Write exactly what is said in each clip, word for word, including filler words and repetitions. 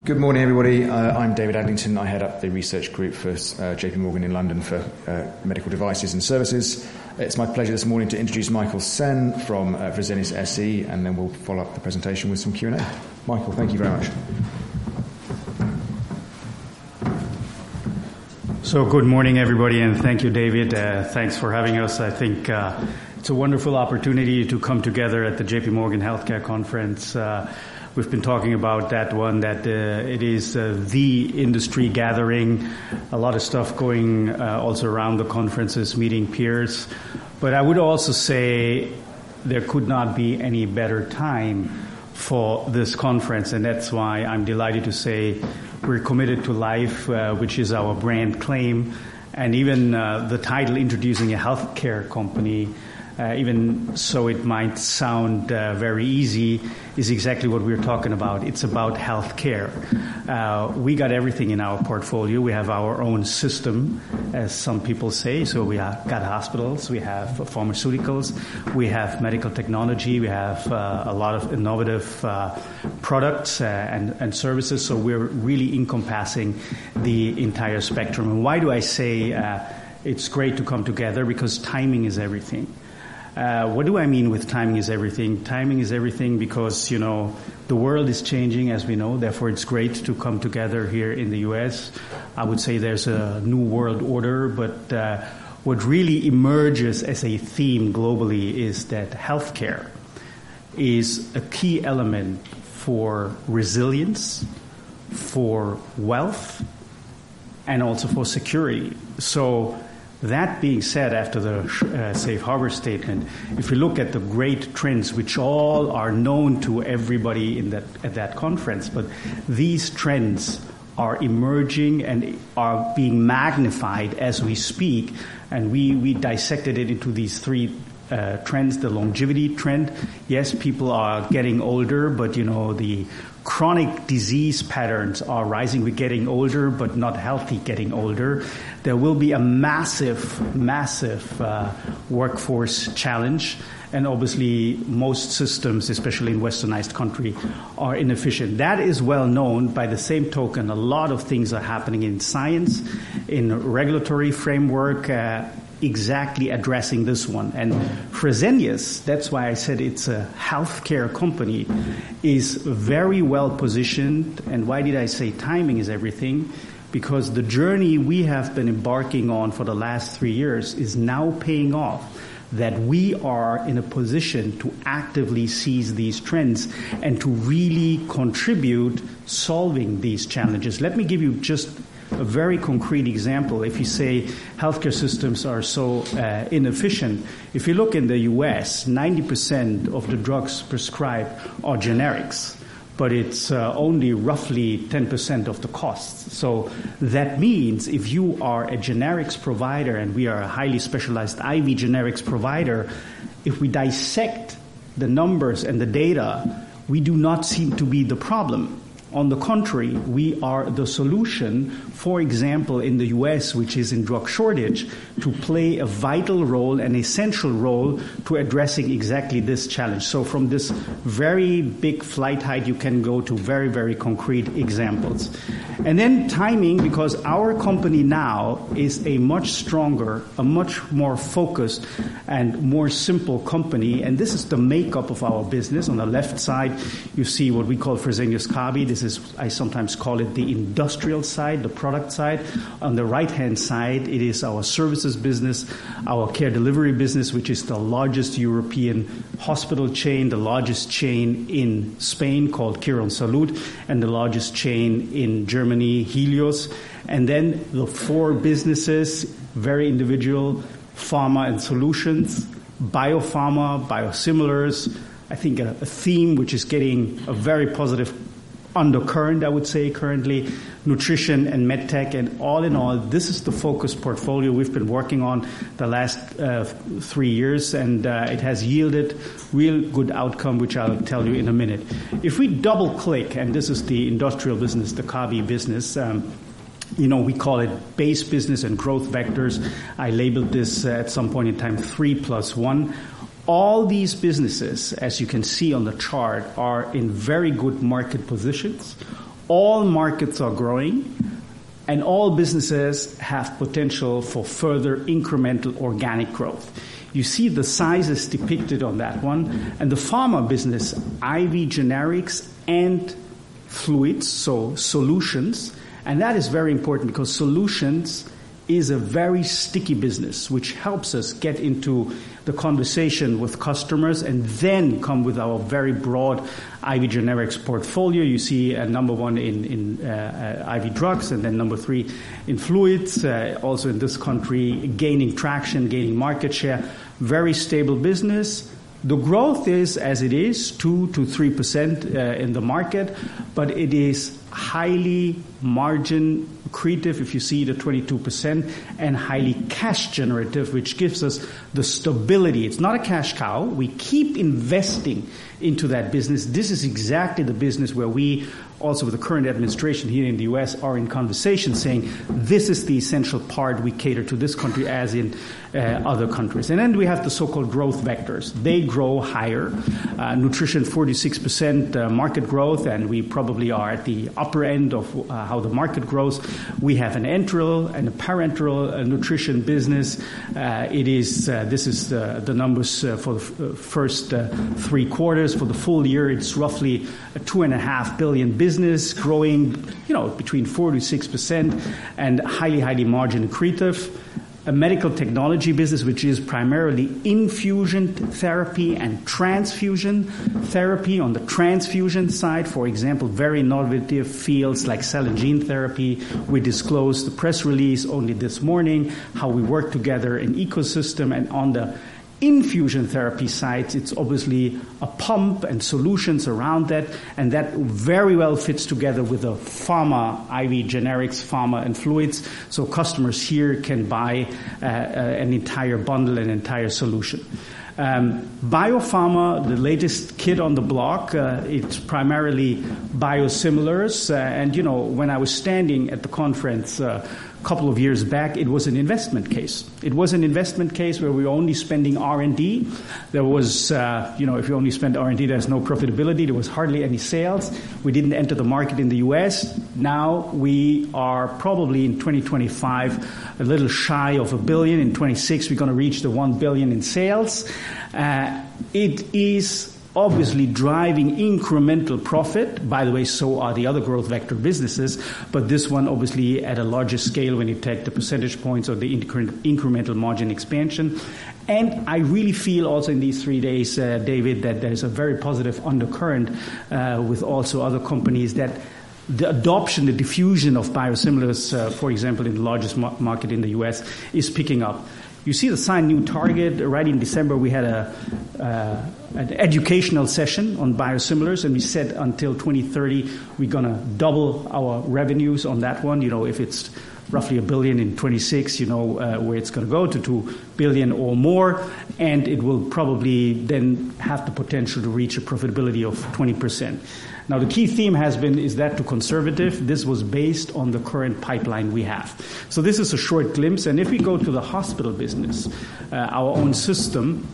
Good morning, everybody. Uh, I'm David Adlington. I head up the research group for uh, J P Morgan in London for uh, medical devices and services. It's my pleasure this morning to introduce Michael Sen from uh, Fresenius S E, and then we'll follow up the presentation with some Q and A. Michael, thank you very much. So good morning, everybody, and thank you, David. Uh, thanks for having us. I think uh, it's a wonderful opportunity to come together at the J P Morgan Healthcare Conference. Uh, We've been talking about that one, that uh, it is uh, the industry gathering, a lot of stuff going uh, also around the conferences, meeting peers. But I would also say there could not be any better time for this conference, and that's why I'm delighted to say we're committed to life, uh, which is our brand claim, and even uh, the title, introducing a healthcare company. Uh, even so it might sound uh, very easy, is exactly what we're talking about. It's about healthcare. Uh, we got everything in our portfolio. We have our own system, as some people say. So we have got hospitals, we have pharmaceuticals, we have medical technology, we have uh, a lot of innovative uh, products uh, and, and services. So we're really encompassing the entire spectrum. And why do I say uh, it's great to come together? Because timing is everything. Uh, what do I mean with timing is everything? Timing is everything because, you know, the world is changing, as we know. Therefore, it's great to come together here in the U S. I would say there's a new world order, but uh, what really emerges as a theme globally is that healthcare is a key element for resilience, for wealth, and also for security. So that being said, after the uh, safe harbor statement, if we look at the great trends, which all are known to everybody in that at that conference, but these trends are emerging and are being magnified as we speak, and we, we dissected it into these three uh, trends. The longevity trend, yes, people are getting older, but you know the chronic disease patterns are rising. We're getting older, but not healthy getting older. There will be a massive, massive uh, workforce challenge. And obviously, most systems, especially in westernized country, are inefficient. That is well known. By the same token, a lot of things are happening in science, in regulatory framework, uh, exactly addressing this one. And Fresenius, that's why I said it's a healthcare company, is very well positioned. And why did I say timing is everything? Because the journey we have been embarking on for the last three years is now paying off, that we are in a position to actively seize these trends and to really contribute solving these challenges. Let me give you just a very concrete example. If you say healthcare systems are so uh, inefficient, if you look in the U S, ninety percent of the drugs prescribed are generics, but it's uh, only roughly ten percent of the costs. So that means if you are a generics provider, and we are a highly specialized I V generics provider, if we dissect the numbers and the data, we do not seem to be the problem. On the contrary, we are the solution, for example, in the U S, which is in drug shortage, to play a vital role, an essential role to addressing exactly this challenge. So from this very big flight height, you can go to very, very concrete examples. And then timing, because our company now is a much stronger, a much more focused and more simple company. And this is the makeup of our business. On the left side, you see what we call Fresenius Kabi. This is, I sometimes call it the industrial side, the product side. On the right-hand side, it is our services business, our care delivery business, which is the largest European hospital chain, the largest chain in Spain called Quirónsalud, and the largest chain in Germany, Helios. And then the four businesses, very individual, pharma and solutions, biopharma, biosimilars. I think a, a theme which is getting a very positive undercurrent, I would say, currently, nutrition and medtech, and all in all, this is the focused portfolio we've been working on the last uh, three years, and uh, it has yielded real good outcome, which I'll tell you in a minute. If we double-click, and this is the industrial business, the Kabi business, um, you know, we call it base business and growth vectors. I labeled this uh, at some point in time three plus one. All these businesses, as you can see on the chart, are in very good market positions. all markets are growing, and all businesses have potential for further incremental organic growth. You see the sizes depicted on that one. And the pharma business, I V generics and fluids, so solutions. And that is very important because solutions is a very sticky business, which helps us get into the conversation with customers and then come with our very broad I V generics portfolio. You see uh, number one in, in uh, uh, I V drugs, and then number three in fluids, uh, also in this country, gaining traction, gaining market share. Very stable business. The growth is, as it is, two to three percent uh, in the market, but it is highly margin accretive, if you see the twenty-two percent, and highly cash generative, which gives us the stability. It's not a cash cow. We keep investing into that business. This is exactly the business where we, also with the current administration here in the U S, are in conversation saying this is the essential part we cater to this country as in uh, other countries. And then we have the so-called growth vectors. They grow higher. Uh, nutrition, forty-six percent uh, market growth, and we probably are at the upper end of uh, how the market grows. We have an enteral and a parenteral uh, nutrition business. Uh, it is uh, this is uh, the numbers uh, for the f- uh, first uh, three quarters. For the full year, it's roughly a two and a half billion business, growing, you know, between four to six percent, and highly, highly margin accretive. A medical technology business, which is primarily infusion therapy and transfusion therapy. On the transfusion side, for example, very innovative fields like cell and gene therapy. We disclosed the press release only this morning, how we work together in ecosystem. And on the infusion therapy side, it's obviously a pump and solutions around that, and that very well fits together with the pharma, I V generics, pharma and fluids, so customers here can buy uh, uh, an entire bundle, an entire solution. Um, biopharma, the latest kid on the block, uh, it's primarily biosimilars, uh, and you know, when I was standing at the conference uh, a couple of years back, it was an investment case. It was an investment case where we were only spending R and D. There was, uh, you know, if you only spend R and D, there's no profitability. There was hardly any sales. We didn't enter the market in the U S. Now we are probably in twenty twenty-five a little shy of a billion. In twenty-six, we're going to reach the one billion in sales. Uh, it is obviously driving incremental profit. By the way, so are the other growth vector businesses, but this one obviously at a larger scale when you take the percentage points or the incre- incremental margin expansion. And I really feel also in these three days, uh, David, that there's a very positive undercurrent uh, with also other companies that the adoption, the diffusion of biosimilars, uh, for example, in the largest ma- market in the U S, is picking up. You see the signed new target. Right in December, we had a uh, an educational session on biosimilars, and we said until twenty thirty, we're going to double our revenues on that one. You know, if it's roughly a billion in twenty-six, you know, uh, where it's going to go to two billion or more, and it will probably then have the potential to reach a profitability of twenty percent. Now, the key theme has been, is that too conservative? This was based on the current pipeline we have. So this is a short glimpse. And if we go to the hospital business, uh, our own system,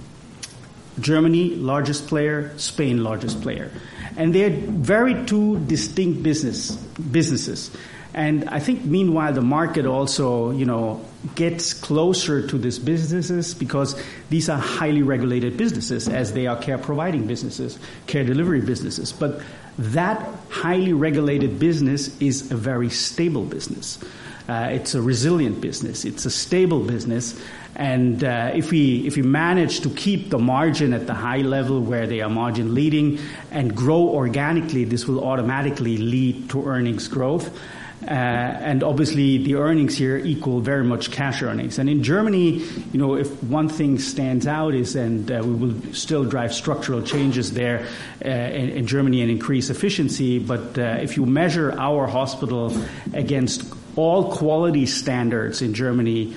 Germany, largest player, Spain, largest player. And they're very two distinct business businesses. And I think, meanwhile, the market also, you know, gets closer to these businesses because these are highly regulated businesses, as they are care providing businesses, care delivery businesses. But that highly regulated business is a very stable business. Uh, it's a resilient business. It's a stable business. And uh, if we if we manage to keep the margin at the high level where they are margin leading and grow organically, this will automatically lead to earnings growth. Uh, and obviously the earnings here equal very much cash earnings. And in Germany, you know, if one thing stands out is, and uh, we will still drive structural changes there uh, in, in Germany and increase efficiency, but uh, if you measure our hospital against all quality standards in Germany,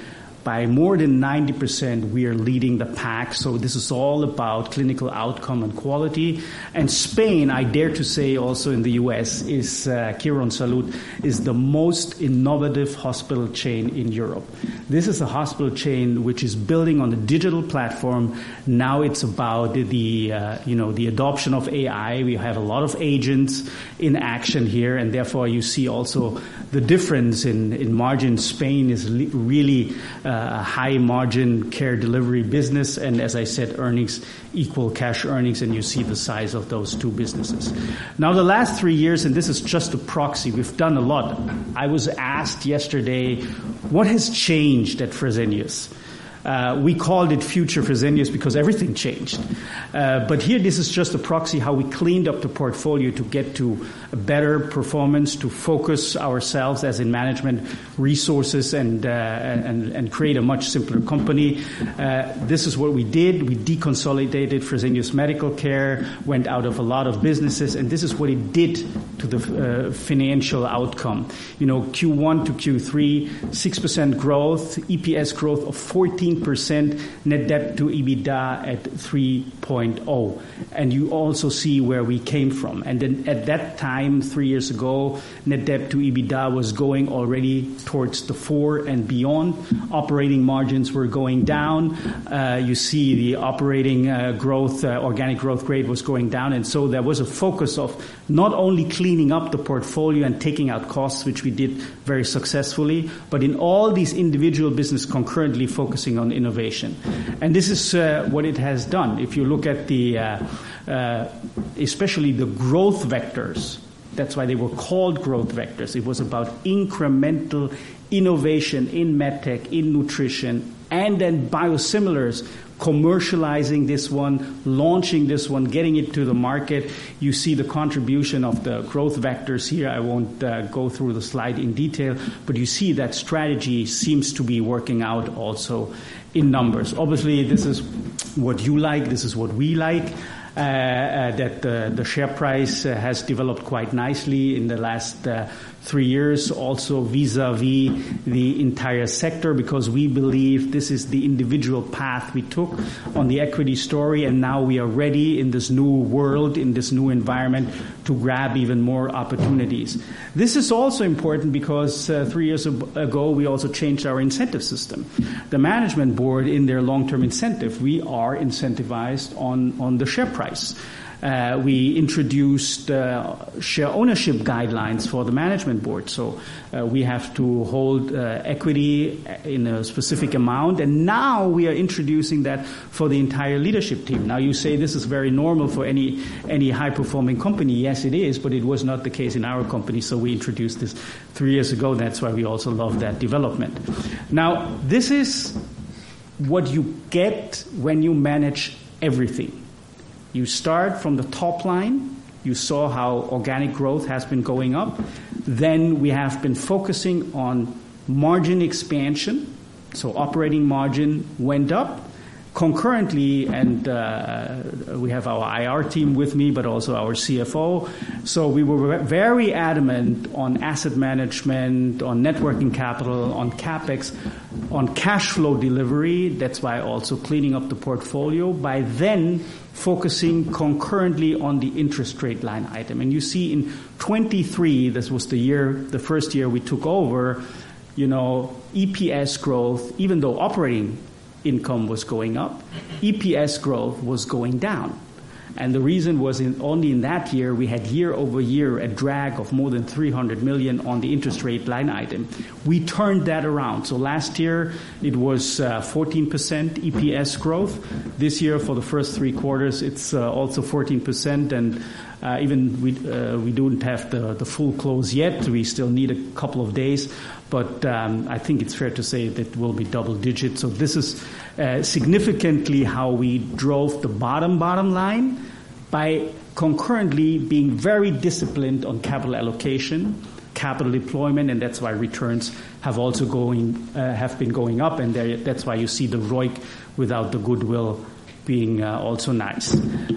by more than ninety percent, we are leading the pack. So this is all about clinical outcome and quality. And Spain, I dare to say also in the U S, is uh, Quirónsalud is the most innovative hospital chain in Europe. This is a hospital chain which is building on a digital platform. Now it's about the uh, you know the adoption of A I. We have a lot of agents in action here, and therefore you see also the difference in, in margin. Spain is li- really uh, a high margin care delivery business, and as I said, earnings equal cash earnings, and you see the size of those two businesses. Now the last three years, and this is just a proxy, we've done a lot. I was asked yesterday, what has changed at Fresenius? Uh, we called it Future Fresenius because everything changed. Uh, but here, this is just a proxy how we cleaned up the portfolio to get to a better performance, to focus ourselves as in management resources and uh, and, and create a much simpler company. Uh, this is what we did. We deconsolidated Fresenius Medical Care, went out of a lot of businesses, and this is what it did to the uh, financial outcome. You know, Q one to Q three, six percent growth, E P S growth of fourteen percent, net debt to EBITDA at three point oh. And you also see where we came from. And then at that time, three years ago, net debt to EBITDA was going already towards the four and beyond. Operating margins were going down. Uh, you see the operating uh, growth, uh, organic growth rate was going down. And so there was a focus of not only cleaning up the portfolio and taking out costs, which we did very successfully, but in all these individual businesses concurrently focusing on innovation. And this is uh, what it has done. If you look at the, uh, uh, especially the growth vectors, that's why they were called growth vectors. It was about incremental innovation in medtech, in nutrition, and then biosimilars, commercializing this one, launching this one, getting it to the market. You see the contribution of the growth vectors here. I won't uh, go through the slide in detail, but you see that strategy seems to be working out also in numbers. Obviously, this is what you like. This is what we like. Uh, uh, that uh, the share price uh, has developed quite nicely in the last uh, three years, also vis-a-vis the entire sector, because we believe this is the individual path we took on the equity story, and now we are ready in this new world, in this new environment, to grab even more opportunities. This is also important because uh, three years ago we also changed our incentive system. The management board, in their long-term incentive, we are incentivized on, on the share price. Uh, we introduced uh, share ownership guidelines for the management board. So uh, we have to hold uh, equity in a specific amount. And now we are introducing that for the entire leadership team. Now you say this is very normal for any any high-performing company. Yes, it is, but it was not the case in our company. So we introduced this three years ago. That's why we also love that development. Now, this is what you get when you manage everything. You start from the top line. You saw how organic growth has been going up. Then we have been focusing on margin expansion. So operating margin went up. Concurrently, and uh, we have our I R team with me, but also our C F O. So we were very adamant on asset management, on net working capital, on CapEx, on cash flow delivery. That's why also cleaning up the portfolio. By then, focusing concurrently on the interest rate line item. And you see in twenty-three, this was the year, the first year we took over, you know, E P S growth, even though operating income was going up, E P S growth was going down. And the reason was in, only in that year we had year over year a drag of more than three hundred million on the interest rate line item. We turned that around. So last year it was uh, fourteen percent E P S growth. This year for the first three quarters it's uh, also fourteen percent, and uh, even we uh, we don't have the, the full close yet. We still need a couple of days. But um, I think it's fair to say that it will be double digit. So this is uh, significantly how we drove the bottom, bottom line by concurrently being very disciplined on capital allocation, capital deployment, and that's why returns have also going uh, have been going up, and there, that's why you see the R O I C without the goodwill being uh, also nice.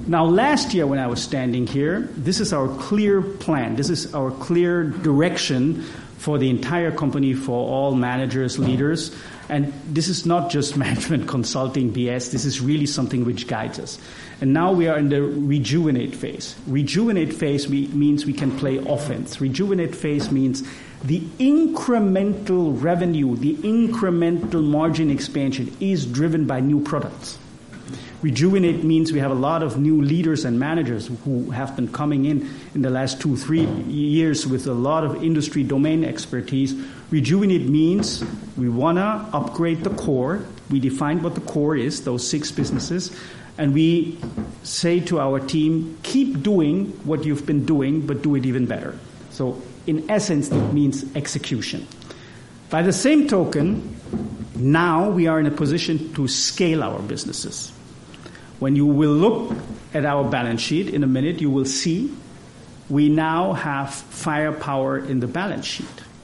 Now, last year when I was standing here, this is our clear plan. This is our clear direction for the entire company, for all managers, leaders. And this is not just management consulting B S. This is really something which guides us. And now we are in the rejuvenate phase. Rejuvenate phase means we can play offense. Rejuvenate phase means the incremental revenue, the incremental margin expansion is driven by new products. Rejuvenate means we have a lot of new leaders and managers who have been coming in in the last two, three years with a lot of industry domain expertise. Rejuvenate means we want to upgrade the core. We define what the core is, those six businesses, and we say to our team, keep doing what you've been doing, but do it even better. So in essence, it means execution. By the same token, now we are in a position to scale our businesses. When you will look at our balance sheet in a minute, you will see we now have firepower in the balance sheet.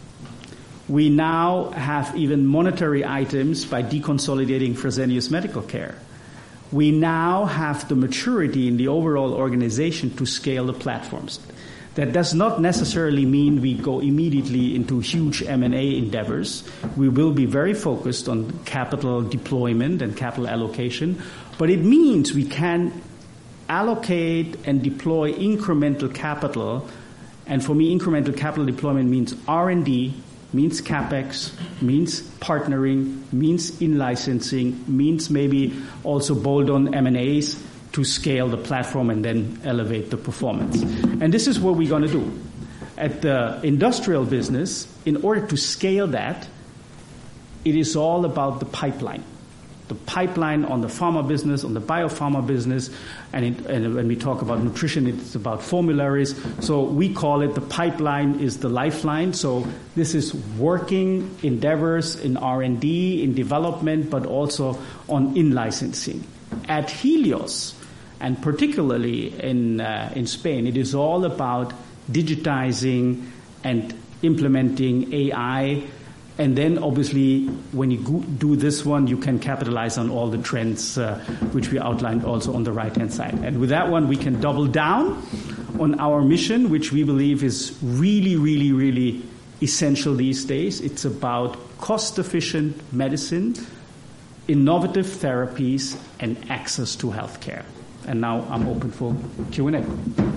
We now have even monetary items by deconsolidating Fresenius Medical Care. We now have the maturity in the overall organization to scale the platforms. That does not necessarily mean we go immediately into huge M and A endeavors. We will be very focused on capital deployment and capital allocation, but it means we can allocate and deploy incremental capital. And for me, incremental capital deployment means R and D, means CapEx, means partnering, means in-licensing, means maybe also bolt-on M and A's to scale the platform and then elevate the performance. And this is what we're going to do. At the industrial business, in order to scale that, it is all about the pipeline. The pipeline on the pharma business, on the biopharma business, and, it, and when we talk about nutrition, it's about formularies. So we call it the pipeline is the lifeline. So this is working endeavors in R and D, in development, but also on in-licensing. At Helios, and particularly in uh, in Spain, it is all about digitizing and implementing A I. And then, obviously, when you go- do this one, you can capitalize on all the trends uh, which we outlined also on the right-hand side. And with that one, we can double down on our mission, which we believe is really, really, really essential these days. It's about cost-efficient medicine, innovative therapies, and access to healthcare. And now I'm open for Q and A.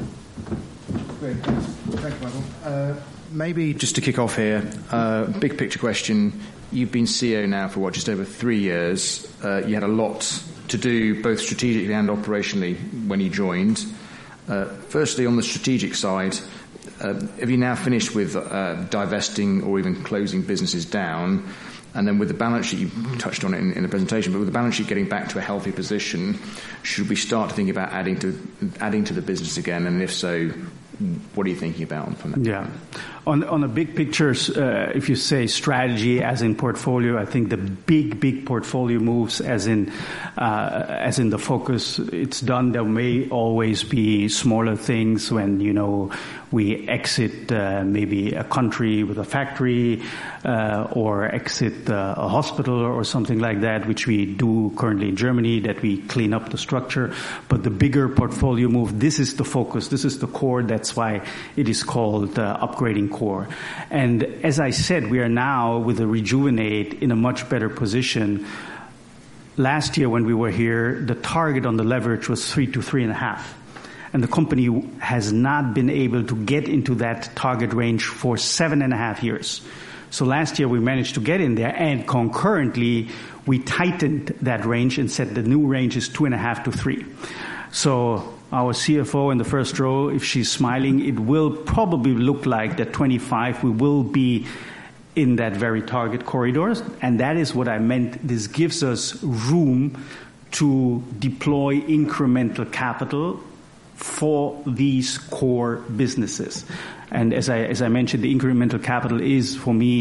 Great. Thank you, Michael. Uh, maybe just to kick off here, uh, big picture question. You've been C E O now for, what, just over three years. Uh, you had a lot to do both strategically and operationally when you joined. Uh, firstly, on the strategic side, uh, have you now finished with uh, divesting or even closing businesses down? And then with the balance sheet, you touched on it in, in the presentation, but with the balance sheet getting back to a healthy position, should we start to think about adding to adding to the business again? And if so, what are you thinking about from that? Yeah. On, on the big pictures, uh, if you say strategy as in portfolio, I think the big, big portfolio moves as in, uh, as in the focus, it's done. There may always be smaller things when, you know, we exit uh, maybe a country with a factory uh, or exit uh, a hospital or something like that, which we do currently in Germany, that we clean up the structure. But the bigger portfolio move, this is the focus, this is the core. That's why it is called uh, upgrading core. And as I said, we are now with the Rejuvenate in a much better position. Last year when we were here, the target on the leverage was three to three and a half. And the company has not been able to get into that target range for seven and a half years. So last year we managed to get in there, and concurrently we tightened that range and said the new range is two and a half to three. So our C F O in the first row, if she's smiling, it will probably look like that twenty-five we will be in that very target corridors. And that is what I meant. This gives us room to deploy incremental capital for these core businesses. And as I, as I mentioned, the incremental capital is, for me,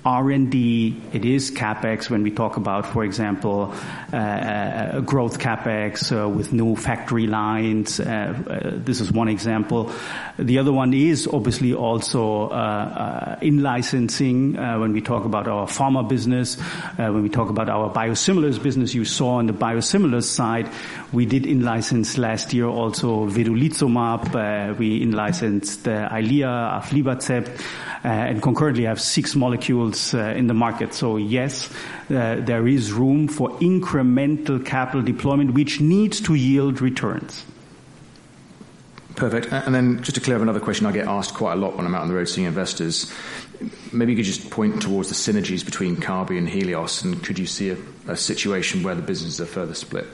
R and D, it is CapEx when we talk about, for example, uh, uh, growth CapEx uh, with new factory lines. Uh, uh, this is one example. The other one is obviously also uh, uh, in-licensing uh, when we talk about our pharma business, uh, when we talk about our biosimilars business. You saw on the biosimilars side, we did in-license last year also vedolizumab. Uh, we in-licensed uh, Eylea, aflibercept, uh, and concurrently have six molecules uh, in the market. So yes, uh, there is room for incremental capital deployment, which needs to yield returns. Perfect. And then just to clear up another question I get asked quite a lot when I'm out on the road seeing investors, maybe you could just point towards the synergies between Kabi and Helios, and could you see a, a situation where the businesses are further split?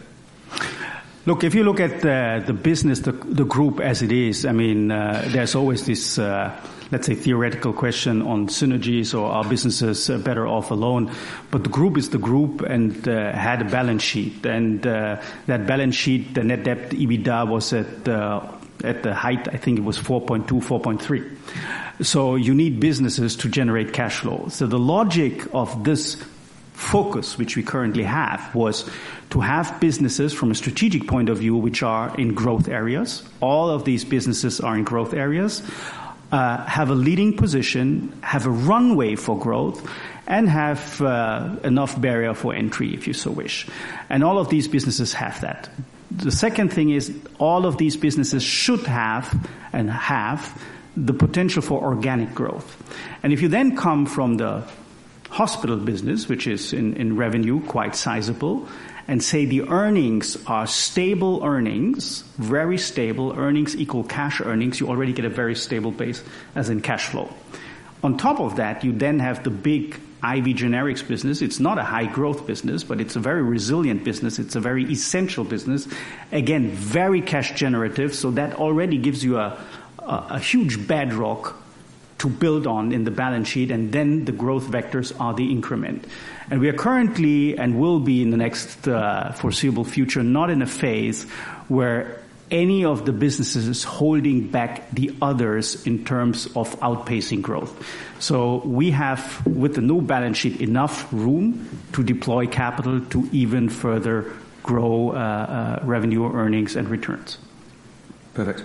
Look, if you look at the, the business, the, the group as it is, I mean, uh, there's always this, uh, let's say, theoretical question on synergies or are businesses uh, better off alone. But the group is the group and uh, had a balance sheet. And uh, that balance sheet, the net debt EBITDA was at uh, at the height, I think it was four point two, four point three. So you need businesses to generate cash flow. So the logic of this focus, which we currently have, was to have businesses from a strategic point of view which are in growth areas. All of these businesses are in growth areas, uh, have a leading position, have a runway for growth, and have uh, enough barrier for entry, if you so wish. And all of these businesses have that. The second thing is all of these businesses should have and have the potential for organic growth. And if you then come from the hospital business, which is in, in revenue quite sizable, and say the earnings are stable earnings, very stable earnings equal cash earnings, you already get a very stable base as in cash flow. On top of that, you then have the big I V generics business. It's not a high growth business, but it's a very resilient business. It's a very essential business. Again, very cash generative. So that already gives you a, a, a huge bedrock to build on in the balance sheet. And then the growth vectors are the increment. And we are currently and will be in the next uh, foreseeable future not in a phase where any of the businesses is holding back the others in terms of outpacing growth. So we have, with the new balance sheet, enough room to deploy capital to even further grow uh, uh, revenue, earnings, and returns. Perfect.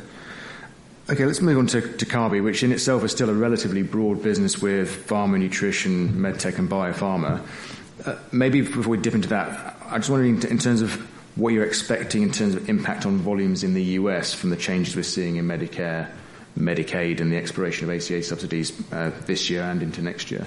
Okay, let's move on to, to Kabi, which in itself is still a relatively broad business with pharma, nutrition, medtech, and biopharma. Uh, maybe before we dip into that, I'm just wondering in terms of what you're expecting in terms of impact on volumes in the U S from the changes we're seeing in Medicare, Medicaid, and the expiration of A C A subsidies uh, this year and into next year?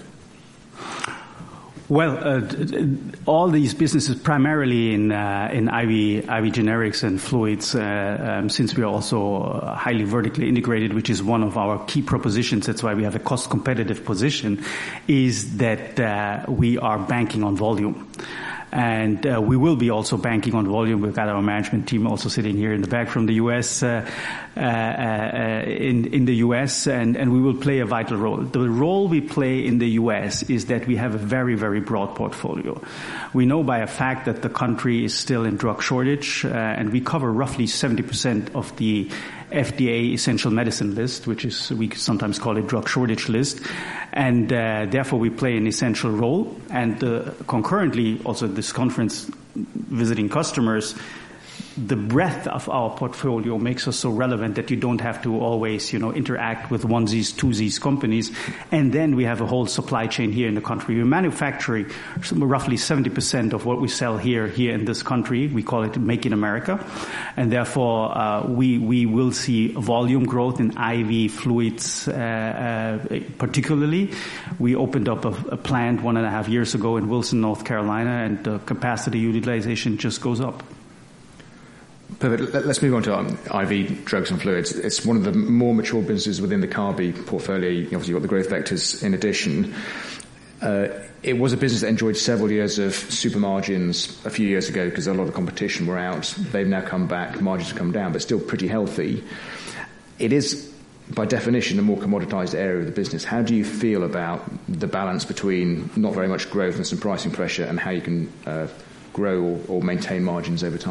Well, uh, all these businesses primarily in uh, in I V I V generics and fluids, uh, um, since we are also highly vertically integrated, which is one of our key propositions. That's why we have a cost competitive position, is that uh, we are banking on volume. And uh, we will be also banking on volume. We've got our management team also sitting here in the back from the U S, uh, uh, uh, in, in the U S, and, and we will play a vital role. The role we play in the U S is that we have a very, very broad portfolio. We know by a fact that the country is still in drug shortage, uh, and we cover roughly seventy percent of the F D A essential medicine list, which is, we sometimes call it drug shortage list. And uh, therefore we play an essential role. And uh, concurrently, also this conference, visiting customers, the breadth of our portfolio makes us so relevant that you don't have to always, you know, interact with onesies, twosies companies. And then we have a whole supply chain here in the country. We manufacture roughly seventy percent of what we sell here, here in this country. We call it Make in America. And therefore, uh, we, we will see volume growth in I V fluids, uh, uh, particularly. We opened up a, a plant one and a half years ago in Wilson, North Carolina, and the capacity utilization just goes up. Perfect. Let's move on to I V drugs and fluids. It's one of the more mature businesses within the Kabi portfolio. Obviously, you've got the growth vectors in addition. Uh, it was a business that enjoyed several years of super margins a few years ago because a lot of the competition were out. They've now come back. Margins have come down, but still pretty healthy. It is, by definition, a more commoditized area of the business. How do you feel about the balance between not very much growth and some pricing pressure, and how you can uh, grow or, or maintain margins over time?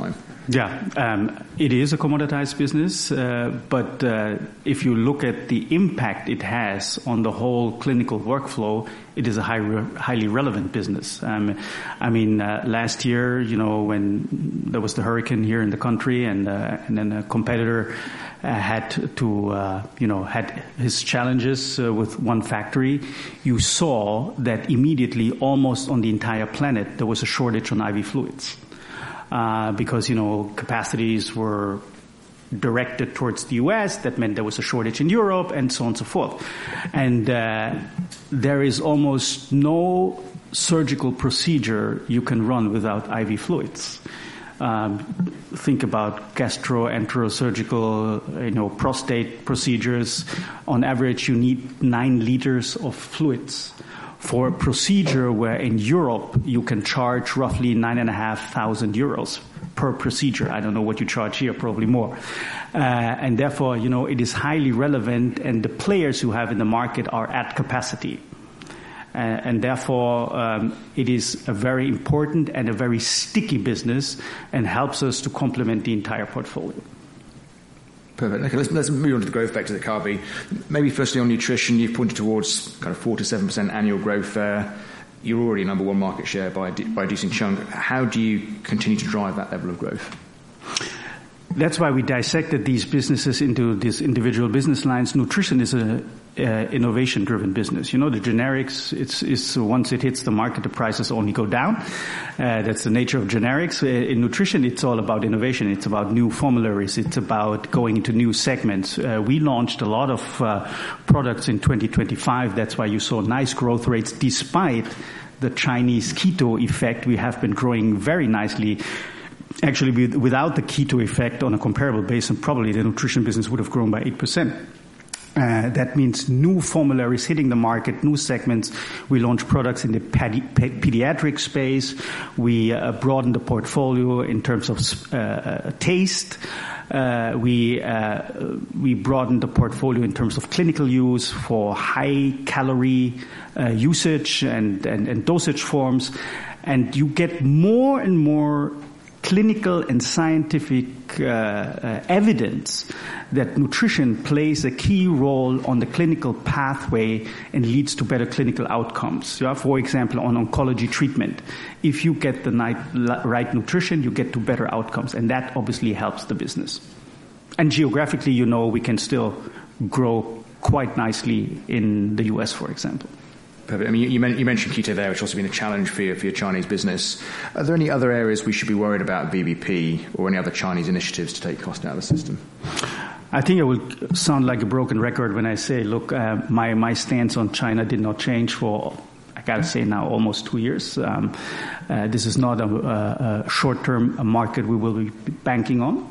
Yeah, um, it is a commoditized business, uh, but uh, if you look at the impact it has on the whole clinical workflow, it is a high re- highly relevant business. Um, I mean, uh, last year, you know, when there was the hurricane here in the country, and uh, and then a competitor uh, had to, uh, you know, had his challenges uh, with one factory, you saw that immediately, almost on the entire planet, there was a shortage on I V fluids. Uh, because, you know, capacities were directed towards the U S. That meant there was a shortage in Europe, and so on and so forth. And uh, there is almost no surgical procedure you can run without I V fluids. Um, think about gastroenterosurgical, you know, prostate procedures. On average, you need nine liters of fluids. For a procedure where in Europe you can charge roughly nine and a half thousand euros per procedure. I don't know what you charge here, probably more. Uh, and therefore, you know, it is highly relevant, and the players who have in the market are at capacity. Uh, and therefore, um, it is a very important and a very sticky business, and helps us to complement the entire portfolio. Perfect. Okay, let's, let's move on to the growth vectors at Kabi. Maybe firstly on nutrition, you've pointed towards kind of four to seven percent annual growth there. You're already number one market share by by a decent chunk. How do you continue to drive that level of growth? That's why we dissected these businesses into these individual business lines. Nutrition is a uh, innovation-driven business. You know, the generics, it's, it's once it hits the market, the prices only go down. Uh, that's the nature of generics. Uh, in nutrition, it's all about innovation. It's about new formularies. It's about going into new segments. Uh, we launched a lot of uh, products in twenty twenty-five. That's why you saw nice growth rates despite the Chinese keto effect. We have been growing very nicely. Actually, without the keto effect on a comparable basis, probably the nutrition business would have grown by eight percent. Uh, that means new formularies hitting the market, new segments. We launched products in the pedi- pe- pediatric space. We uh, broadened the portfolio in terms of uh, uh, taste. Uh, we uh, we broadened the portfolio in terms of clinical use for high calorie uh, usage and, and, and dosage forms. And you get more and more clinical and scientific uh, uh, evidence that nutrition plays a key role on the clinical pathway and leads to better clinical outcomes. Yeah? For example, on oncology treatment, if you get the right nutrition, you get to better outcomes, and that obviously helps the business. And geographically, you know, we can still grow quite nicely in the U S, for example. Perfect. I mean, you, you mentioned keto there, which has also been a challenge for your, for your Chinese business. Are there any other areas we should be worried about V B P or any other Chinese initiatives to take cost out of the system? I think I will sound like a broken record when I say, look, uh, my, my stance on China did not change for, I got to say now, almost two years. Um, uh, this is not a, a, a short-term market we will be banking on.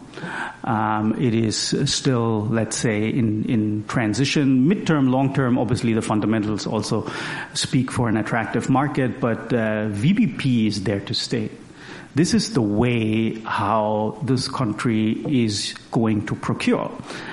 Um, it is still, let's say, in, in transition. Midterm, long-term, obviously the fundamentals also speak for an attractive market, but uh, V B P is there to stay. This is the way how this country is going to procure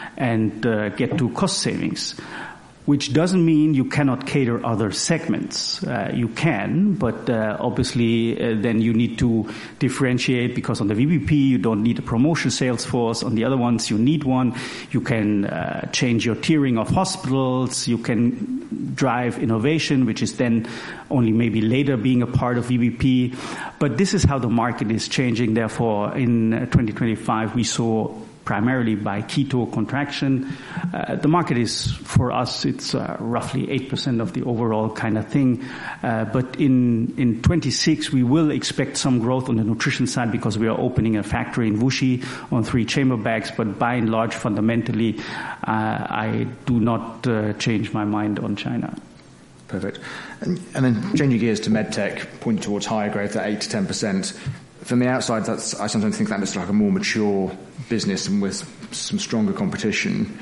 and uh, get to cost savings. Which doesn't mean you cannot cater other segments. Uh, you can, but uh, obviously uh, then you need to differentiate, because on the V B P you don't need a promotion sales force. On the other ones you need one. You can uh, change your tiering of hospitals. You can drive innovation, which is then only maybe later being a part of V B P. But this is how the market is changing. Therefore, in uh, twenty twenty-five we saw primarily by keto contraction. Uh, the market is, for us, it's uh, roughly eight percent of the overall kind of thing. Uh, but in, in twenty-six, we will expect some growth on the nutrition side because we are opening a factory in Wuxi on three chamber bags. But by and large, fundamentally, uh, I do not uh, change my mind on China. Perfect. And, and then changing gears to medtech, pointing towards higher growth at eight to ten percent. From the outside, that's, I sometimes think that looks like a more mature business and with some stronger competition.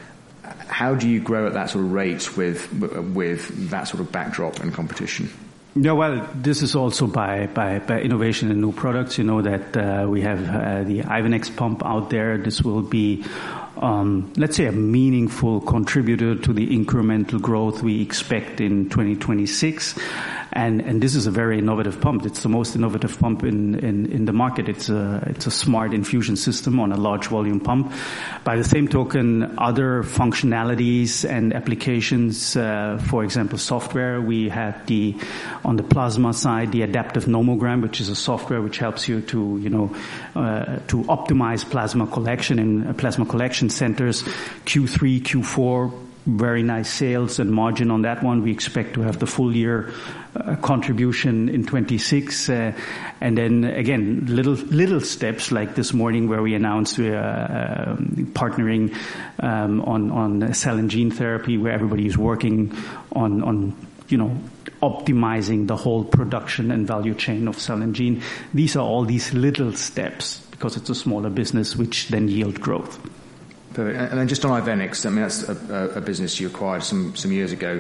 How do you grow at that sort of rate with with that sort of backdrop and competition? Yeah, well, this is also by, by, by innovation and new products. You know that uh, we have uh, the Ivenix pump out there. This will be, um, let's say, a meaningful contributor to the incremental growth we expect in twenty twenty-six. And, and this is a very innovative pump. It's the most innovative pump in, in, in the market. It's a, it's a smart infusion system on a large volume pump. By the same token, other functionalities and applications, uh, for example, software, we have the, on the plasma side, the adaptive nomogram, which is a software which helps you to, you know, uh, to optimize plasma collection in uh, plasma collection centers. Q three, Q four, very nice sales and margin on that one. We expect to have the full year uh, contribution in twenty-six. Uh, and then again, little little steps like this morning where we announced we are uh, partnering um, on, on cell and gene therapy, where everybody is working on, on you know, optimizing the whole production and value chain of cell and gene. These are all these little steps, because it's a smaller business, which then yield growth. Perfect. And then just on Ivenix, I mean, that's a, a business you acquired some, some years ago.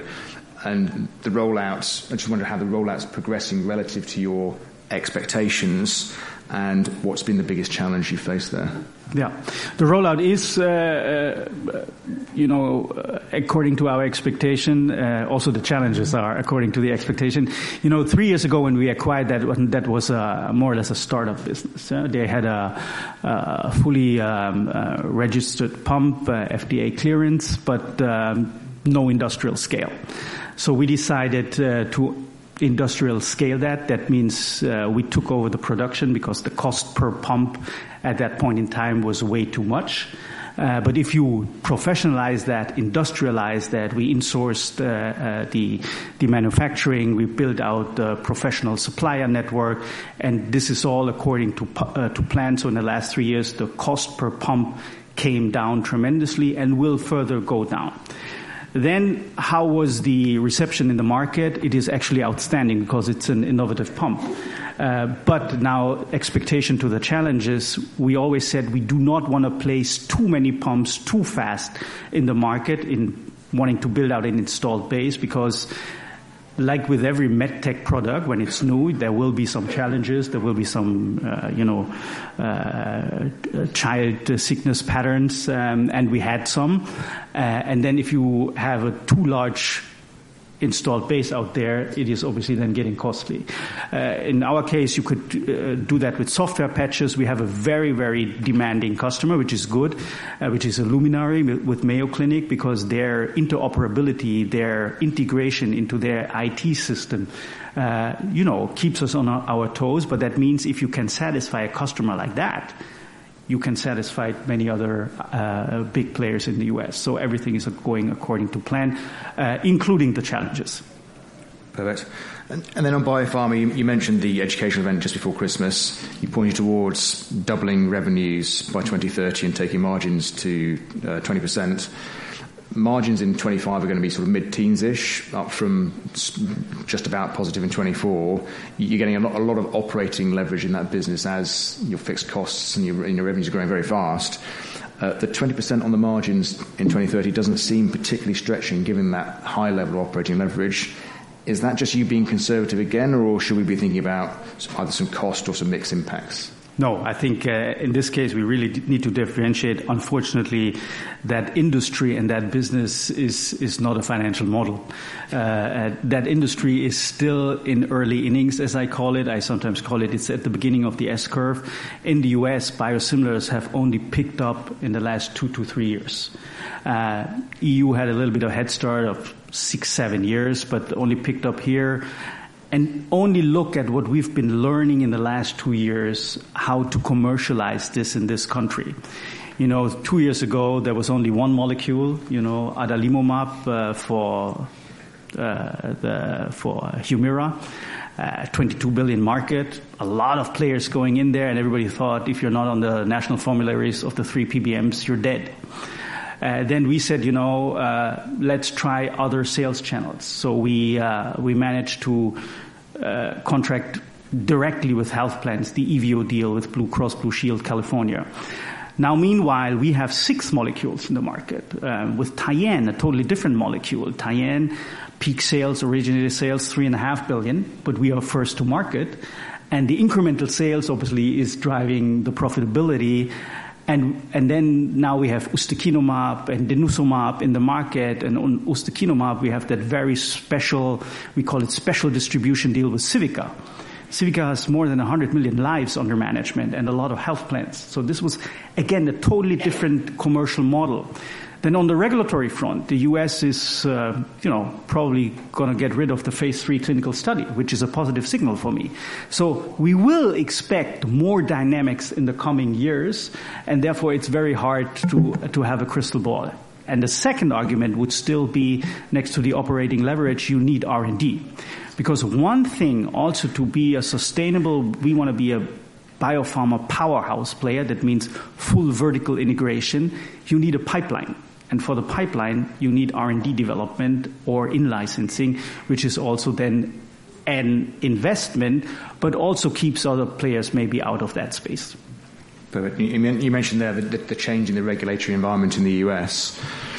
And the rollout, I just wonder how the rollout's progressing relative to your expectations, and what's been the biggest challenge you faced there? Yeah. The rollout is, uh, uh, you know, uh, according to our expectation. Uh, also the challenges are according to the expectation. You know, three years ago when we acquired that, that was uh, more or less a startup business. Uh, they had a, a fully um, uh, registered pump, uh, F D A clearance, but um, no industrial scale. So we decided uh, to industrial scale that. That means uh, we took over the production because the cost per pump at that point in time was way too much. Uh, but if you professionalize that, industrialize that, we insourced uh, uh, the the manufacturing, we built out the professional supplier network, and this is all according to uh, to plan. So in the last three years, the cost per pump came down tremendously and will further go down. Then, how was the reception in the market? It is actually outstanding because it's an innovative pump. Uh, but now, expectation to the challenges, we always said we do not want to place too many pumps too fast in the market in wanting to build out an installed base, because like with every medtech product, when it's new, there will be some challenges. There will be some, uh, you know, uh, child sickness patterns, um, and we had some. Uh, and then if you have a too large installed base out there, it is obviously then getting costly. Uh, in our case, you could uh, do that with software patches. We have a very, very demanding customer, which is good, uh, which is a luminary with, with Mayo Clinic, because their interoperability, their integration into their I T system, uh, you know, keeps us on our, our toes. But that means if you can satisfy a customer like that, you can satisfy many other uh, big players in the U S. So everything is going according to plan, uh, including the challenges. Perfect. And, and then on Biopharma, you, you mentioned the educational event just before Christmas. You pointed towards doubling revenues by twenty thirty and taking margins to uh, twenty percent. Margins in twenty-five are going to be sort of mid-teens-ish, up from just about positive in twenty-four. You're getting a lot, a lot of operating leverage in that business as your fixed costs and your, and your revenues are growing very fast. Uh, the twenty percent on the margins in twenty thirty doesn't seem particularly stretching given that high level of operating leverage. Is that just you being conservative again, or should we be thinking about either some cost or some mixed impacts? No, I think uh, in this case we really need to differentiate. Unfortunately, that industry and that business is is not a financial model. Uh, uh, that industry is still in early innings, as I call it. I sometimes call it, it's at the beginning of the S-curve. In the U S, biosimilars have only picked up in the last two to three years. Uh, E U had a little bit of head start of six, seven years, but only picked up here. And only look at what we've been learning in the last two years, how to commercialize this in this country. You know, two years ago, there was only one molecule, you know, adalimumab uh, for uh, the for Humira, uh, twenty-two billion market, a lot of players going in there, and everybody thought if you're not on the national formularies of the three P B Ms, you're dead. Uh, then we said, you know, uh, let's try other sales channels. So we uh, we managed to uh, contract directly with health plans, the E V O deal with Blue Cross Blue Shield California. Now, meanwhile, we have six molecules in the market. Uh, with Tyenne, a totally different molecule. Tyenne, peak sales, originated sales, three and a half billion, but we are first to market. And the incremental sales, obviously, is driving the profitability. And and then now we have ustekinumab and denosumab in the market, and on ustekinumab we have that very special, we call it special distribution deal with Civica. Civica has more than one hundred million lives under management and a lot of health plans. So this was, again, a totally different commercial model. Then on the regulatory front, the U S is, uh, you know, probably going to get rid of the phase three clinical study, which is a positive signal for me. So we will expect more dynamics in the coming years, and therefore it's very hard to to have a crystal ball. And the second argument would still be, next to the operating leverage, you need R and D. Because one thing also to be a sustainable, we want to be a biopharma powerhouse player, that means full vertical integration, you need a pipeline. And for the pipeline, you need R and D development or in-licensing, which is also then an investment, but also keeps other players maybe out of that space. But you mentioned there the, the change in the regulatory environment in the U S.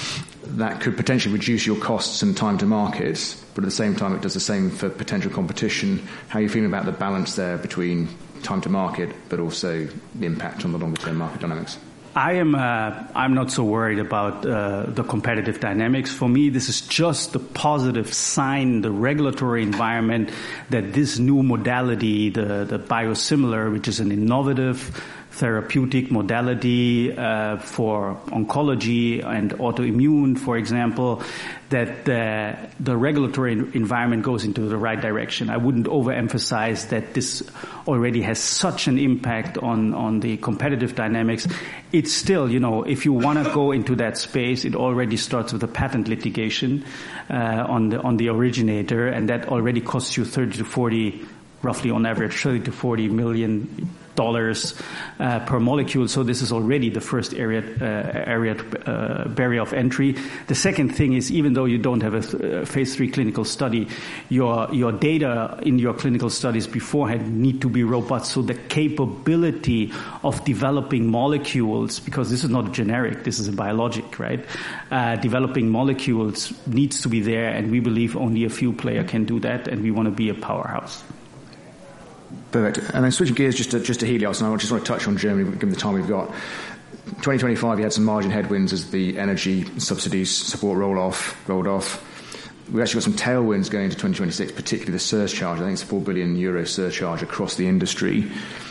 That could potentially reduce your costs and time to market, but at the same time it does the same for potential competition. How are you feeling about the balance there between time to market, but also the impact on the longer-term market dynamics? I am. Uh, I'm not so worried about uh, the competitive dynamics. For me, this is just a positive sign in the regulatory environment that this new modality, the, the biosimilar, which is an innovative therapeutic modality uh, for oncology and autoimmune, for example, that uh, the regulatory environment goes into the right direction. I wouldn't overemphasize that this already has such an impact on, on the competitive dynamics. It's still, you know, if you want to go into that space, it already starts with a patent litigation uh, on the on the originator, and that already costs you thirty to forty, roughly on average, thirty to forty million dollars uh, per molecule. So this is already the first area uh, area uh, barrier of entry. The second thing is, even though you don't have a th- uh, phase three clinical study, your your data in your clinical studies beforehand need to be robust. So the capability of developing molecules, because this is not a generic, this is a biologic, right? Uh, developing molecules needs to be there, and we believe only a few players can do that, and we want to be a powerhouse. Perfect. And then switching gears just to, just to Helios, and I just want to touch on Germany, given the time we've got. twenty twenty-five, you had some margin headwinds as the energy subsidies support roll off, rolled off. We've actually got some tailwinds going into twenty twenty-six, particularly the surcharge. I think it's a four billion euro surcharge across the industry.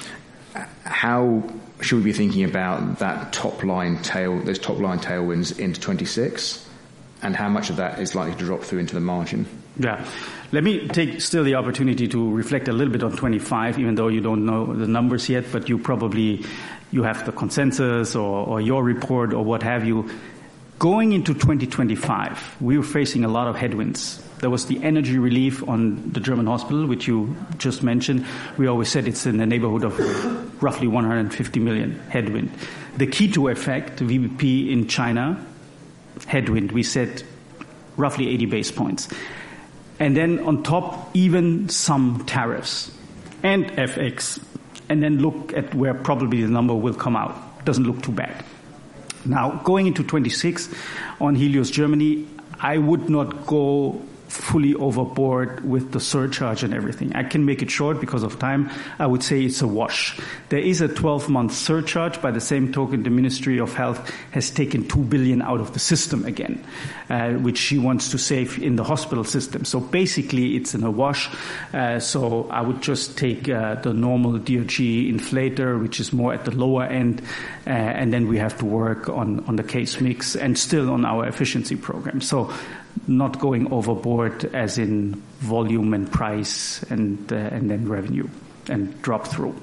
How should we be thinking about that top line tail, those top line tailwinds into twenty-six, and how much of that is likely to drop through into the margin? Yeah. Let me take still the opportunity to reflect a little bit on twenty-five, even though you don't know the numbers yet, but you probably, you have the consensus or, or your report or what have you. Going into twenty twenty-five, we were facing a lot of headwinds. There was the energy relief on the German hospital, which you just mentioned. We always said it's in the neighborhood of roughly one hundred fifty million headwind. The Keto effect, V B P in China, headwind, we said roughly eighty basis points. And then on top, even some tariffs and F X. And then look at where probably the number will come out. Doesn't look too bad. Now, going into twenty-six on Helios Germany, I would not go fully overboard with the surcharge and everything. I can make it short because of time. I would say it's a wash. There is a twelve-month surcharge. By the same token, the Ministry of Health has taken two billion dollars out of the system again, uh, which she wants to save in the hospital system. So basically, it's in a wash. Uh, so I would just take uh, the normal D R G inflator, which is more at the lower end, uh, and then we have to work on, on the case mix and still on our efficiency program. So not going overboard as in volume and price and uh, and then revenue and drop through.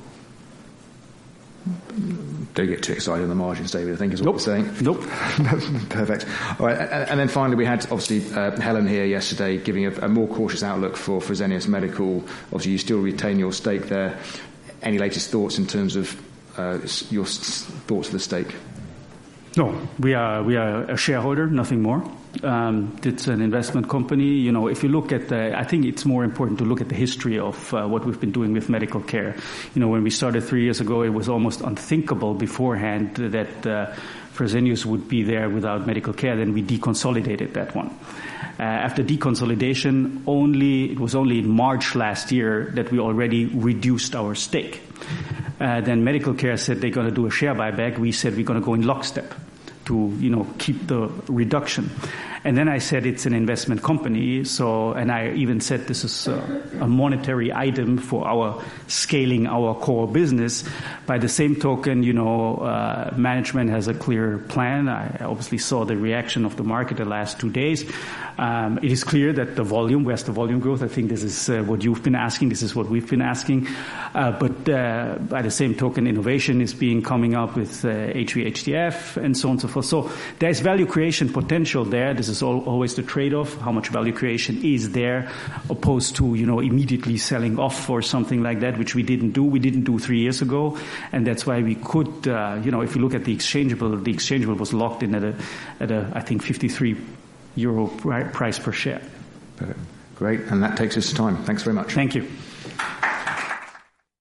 Don't get too excited on the margins, David, I think is what nope. we're saying. Nope. Perfect. All right, and then finally we had obviously uh, Helen here yesterday giving a, a more cautious outlook for Fresenius Medical. Obviously you still retain your stake there. Any latest thoughts in terms of uh, your thoughts of the stake? No, we are we are a shareholder, nothing more. Um, it's an investment company. You know, if you look at the, I think it's more important to look at the history of uh, what we've been doing with medical care. You know, when we started three years ago, it was almost unthinkable beforehand that uh, Fresenius would be there without medical care. Then we deconsolidated that one. Uh, after deconsolidation, only it was only in March last year that we already reduced our stake. Uh, then Medical Care said they're going to do a share buyback. We said we're going to go in lockstep to, you know, keep the reduction. And then I said it's an investment company. So, and I even said this is a, a monetary item for our scaling our core business. By the same token, you know, uh, management has a clear plan. I obviously saw the reaction of the market the last two days. Um, it is clear that the volume, where's the volume growth? I think this is uh, what you've been asking. This is what we've been asking. Uh, but uh, by the same token, innovation is being coming up with uh, H V H T F and so on and so forth. So there's value creation potential there. This is all, always the trade-off. How much value creation is there, opposed to, you know, immediately selling off or something like that, which we didn't do. We didn't do three years ago, and that's why we could, uh, you know, if you look at the exchangeable, the exchangeable was locked in at a, at a, I think, fifty-three euro price per share. Perfect. Great, and that takes us to time. Thanks very much. Thank you.